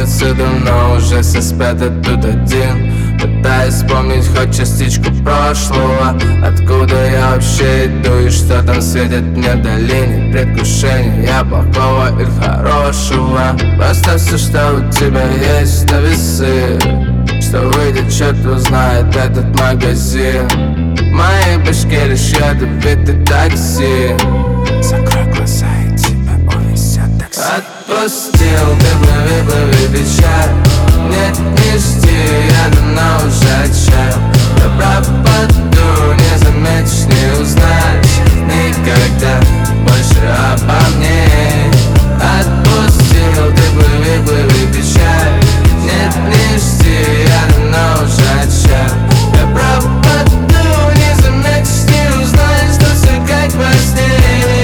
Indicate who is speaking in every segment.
Speaker 1: улице давно уже все спят, а тут один. Пытаюсь вспомнить хоть частичку прошлого. Откуда я вообще иду и что там светит мне в долине. Предвкушение плохого или хорошего. Просто все, что у тебя есть, на весы. Что выйдет, черт узнает этот магазин. В моей башке лишь ядовитый такси. Закрой глаза и тебя увезет такси. Отпустил, ты плыви, печаль. Нет, не жди, я давно уже отчаял. Я пропаду, не заметишь, не узнаешь никогда больше обо мне. Отпустил, ты плыви, печаль. Нет, не жди, я давно уже отчаял. Я пропаду, не заметишь, не узнаешь, что все как во сне.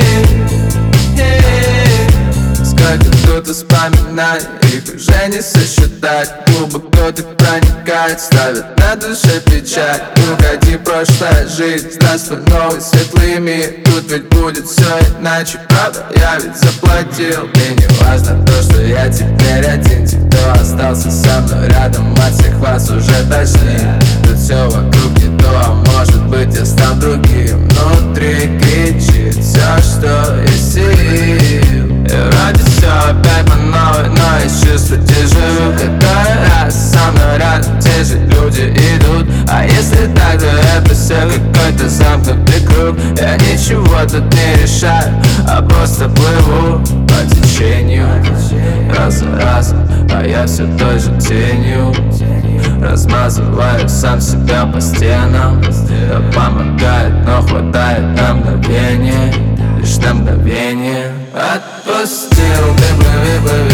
Speaker 1: Сколько тут воспоминаний, их уже не сосчитать. Глубоко ты проникает, ставит на душе печать. Уходи, прошлая жизнь, здравствуй, новый светлый мир. Тут ведь будет все иначе, правда, я ведь заплатил. И не важно то, что я теперь один. Те, кто остался со мной рядом, от всех вас уже тошнит. Тут все вокруг не то, а может быть я стал другим. Внутри кричит все, что есть сил. И вроде все опять по новой, но есть чувство дежавю. Который раз со мной рядом те же люди идут. А если так, то это все какой-то замкнутый круг. Я ничего тут не решаю, а просто плыву по течению. Раз за разом, а я все той же тенью. Размазываю сам себя по стенам. Да помогает, но хватает на мгновение. Лишь на мгновение. Отпустил, ты плыви,